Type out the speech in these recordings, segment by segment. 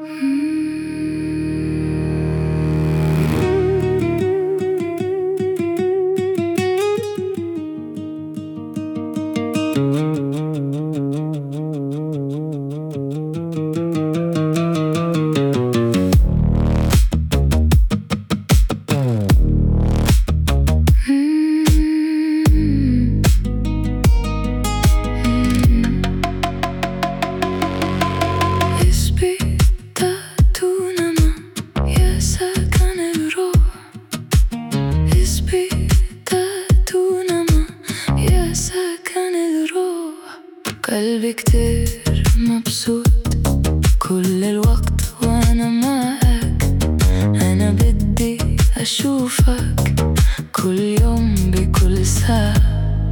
قلبي كتير مبسوط كل الوقت وانا معاك. انا بدي اشوفك كل يوم بكل ساعة.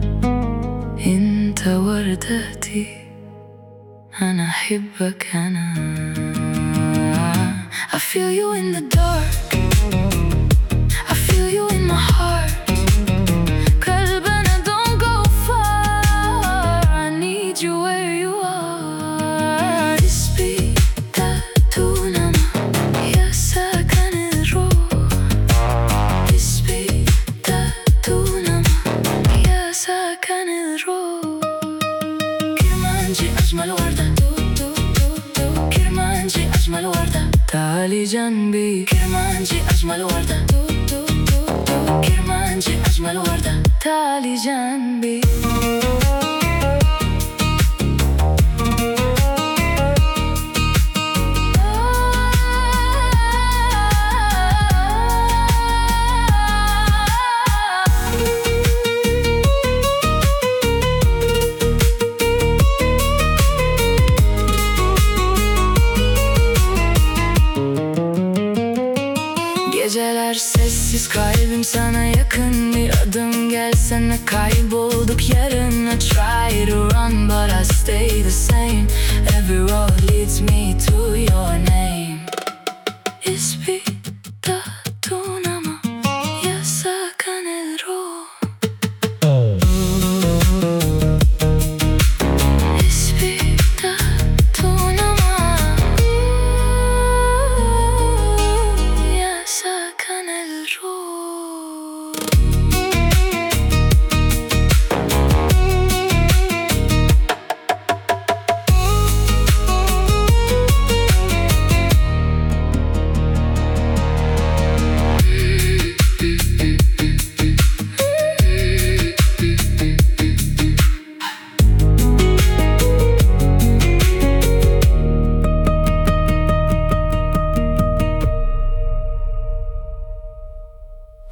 انت وردتي انا احبك انا. I feel you in the dark, I feel you in my heart. أجمل وردة كرمانجي أجمل وردة تعالي جنبي. كرمانجي أجمل وردة كرمانجي أجمل وردة تعالي جنبي. Geceler sessiz, kalbim sana yakın. Bir adım gelsene, kaybolduk yarın. I try to run but I stay the same. Every road leads me to